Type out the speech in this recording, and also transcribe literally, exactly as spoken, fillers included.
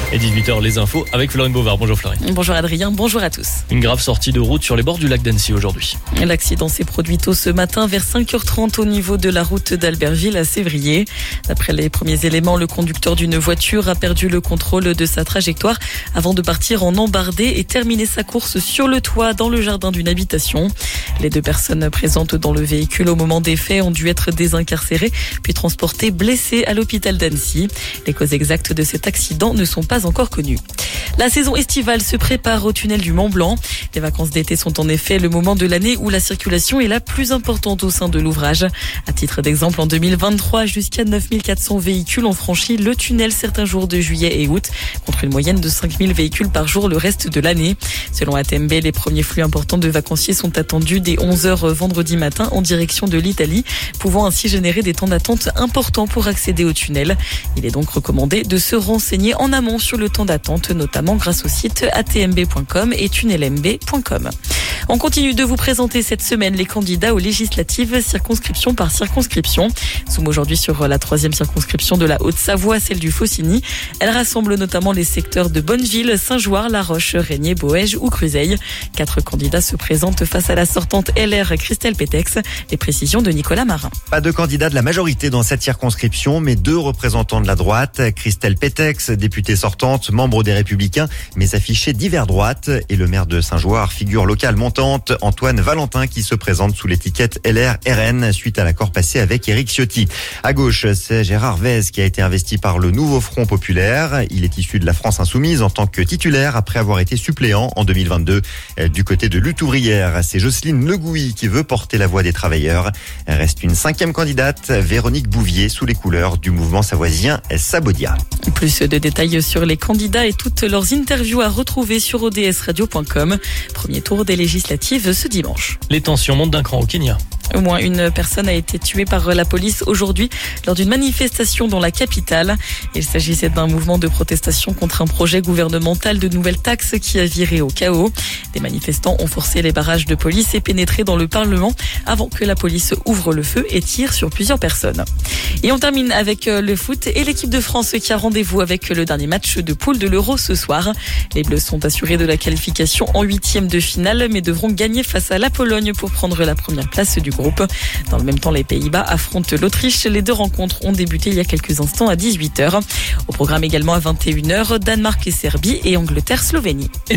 Et dix-huit heures, les infos avec Florine Bovard. Bonjour Florine. Bonjour Adrien, bonjour à tous. Une grave sortie de route sur les bords du lac d'Annecy aujourd'hui. L'accident s'est produit tôt ce matin vers cinq heures trente au niveau de la route d'Albertville à Sévrier. D'après les premiers éléments, le conducteur d'une voiture a perdu le contrôle de sa trajectoire avant de partir en embardée et terminer sa course sur le toit dans le jardin d'une habitation. Les deux personnes présentes dans le véhicule au moment des faits ont dû être désincarcérées puis transportées blessées à l'hôpital d'Annecy. Les causes exactes de cet accident ne sont pas encore connues. La saison estivale se prépare au tunnel du Mont Blanc. Les vacances d'été sont en effet le moment de l'année où la circulation est la plus importante au sein de l'ouvrage. À titre d'exemple, en deux mille vingt-trois, jusqu'à neuf mille quatre cents véhicules ont franchi le tunnel certains jours de juillet et août, contre une moyenne de cinq mille véhicules par jour le reste de l'année. Selon A T M B, les premiers flux importants de vacanciers sont attendus dès onze heures vendredi matin en direction de l'Italie, pouvant ainsi générer des temps d'attente importants pour accéder au tunnel. Il est donc recommandé de se renseigner en amont sur le temps d'attente, notamment grâce au site a t m b point com et tunnel m b point com. On continue de vous présenter cette semaine les candidats aux législatives circonscription par circonscription. Nous sommes aujourd'hui sur la troisième circonscription de la Haute-Savoie, celle du Faucigny. Elle rassemble notamment les secteurs de Bonneville, Saint-Joire, La Roche, Régnier, Boëge ou Cruzeil. Quatre candidats se présentent face à la sortante L R Christelle Pétex. Les précisions de Nicolas Marin. Pas de candidat de la majorité dans cette circonscription, mais deux représentants de la droite. Christelle Pétex, députée sortante, membre des Républicains, mais affichée divers droite. Et le maire de Saint-Joire, figure locale montante, Antoine Valentin, qui se présente sous l'étiquette L R R N suite à l'accord passé avec Éric Ciotti. À gauche, c'est Gérard Vez qui a été investi par le Nouveau Front Populaire. Il est issu de la France Insoumise en tant que titulaire après avoir été suppléant en deux mille vingt-deux. Du côté de Lutte Ouvrière, c'est Jocelyne Le Gouy qui veut porter la voix des travailleurs. Reste une cinquième candidate, Véronique Bouvier, sous les couleurs du mouvement savoisien Sabodia. Plus de détails sur les candidats et toutes leurs interviews à retrouver sur o d s radio point com. Premier tour des législatives ce dimanche. Les tensions montent d'un cran au Kenya. Au moins une personne a été tuée par la police aujourd'hui lors d'une manifestation dans la capitale. Il s'agissait d'un mouvement de protestation contre un projet gouvernemental de nouvelles taxes qui a viré au chaos. Des manifestants ont forcé les barrages de police et pénétré dans le Parlement avant que la police ouvre le feu et tire sur plusieurs personnes. Et on termine avec le foot et l'équipe de France qui a rendez-vous avec le dernier match de poule de l'Euro ce soir. Les Bleus sont assurés de la qualification en huitième de finale mais devront gagner face à la Pologne pour prendre la première place du groupe. Dans le même temps, les Pays-Bas affrontent l'Autriche. Les deux rencontres ont débuté il y a quelques instants à dix-huit heures. Au programme également à vingt et une heures, Danemark et Serbie et Angleterre-Slovénie.